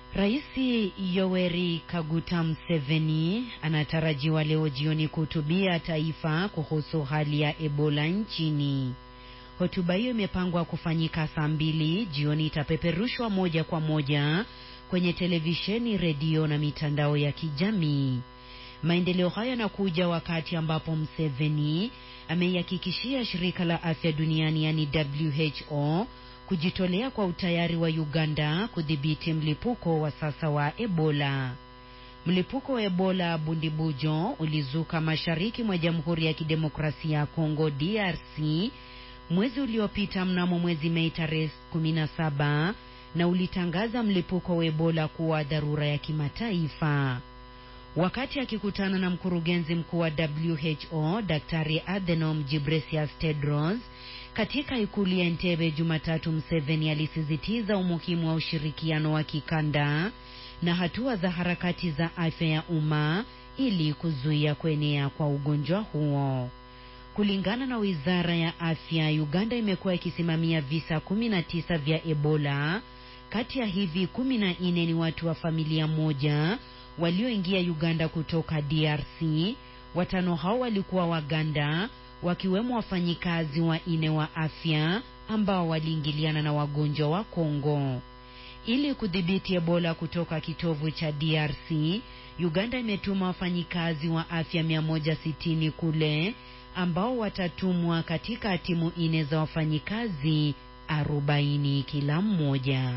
Raisi Yoweri Kaguta Museveni anatarajiwa leo jioni kuhutubia taifa kuhusu hali ya Ebola nchini. Hotuba hiyo imepangwa kufanyika saa 2 jioni, itapeperushwa moja kwa moja kwenye televisheni, redio na mitandao ya kijamii. Maendeleo haya yanakuja wakati ambapo Museveni ameihakikishia shirika la afya duniani yani WHO kujitolea kwa utayari wa Uganda kudhibiti mlipuko wa sasa wa Ebola. Mlipuko wa Ebola Bundibujo ulizuka mashariki mwa Jamhuri ya Kidemokrasia ya Kongo DRC mwezi uliopita mnamo mwezi Mei tarehe 17 na ulitangaza mlipuko wa Ebola kuwa dharura ya kimataifa. Wakati akikutana na mkurugenzi mkuu wa WHO Daktari Adhanom Ghebreyesus Tedros katika ikulu ya Entebbe Jumatatu, Museveni alisisitiza umuhimu wa ushirikiano wa kikanda na hatua za harakati za afya ya umma ili kuzuia kuenea kwa ugonjwa huo. Kulingana na Wizara ya Afya, Uganda imekuwa ikisimamia visa 19 vya Ebola. Kati ya hivi 14 ni watu wa familia moja walioingia Uganda kutoka DRC. 5 hao walikuwa Waganda, wakiwemo wafanyikazi 4 wa afya ambao waliingiliana na wagonjwa wa Kongo. Ili kudhibiti Ebola kutoka kitovu cha DRC, Uganda imetuma wafanyikazi wa afya 160 kule ambao watatumwa katika timu 4 za wafanyikazi 40 kila mmoja.